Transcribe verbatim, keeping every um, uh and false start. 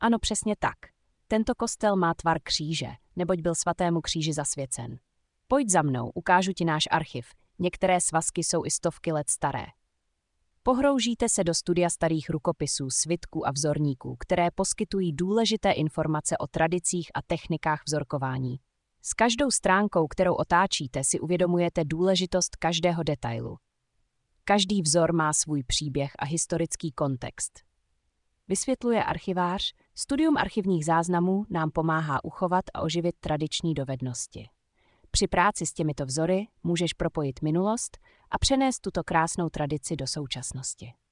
Ano, přesně tak. Tento kostel má tvar kříže, neboť byl svatému kříži zasvěcen. Pojď za mnou, ukážu ti náš archiv. Některé svazky jsou i stovky let staré. Pohroužíte se do studia starých rukopisů, svitků a vzorníků, které poskytují důležité informace o tradicích a technikách vzorkování. S každou stránkou, kterou otáčíte, si uvědomujete důležitost každého detailu. Každý vzor má svůj příběh a historický kontext. Vysvětluje archivář, studium archivních záznamů nám pomáhá uchovat a oživit tradiční dovednosti. Při práci s těmito vzory můžeš propojit minulost a přenést tuto krásnou tradici do současnosti.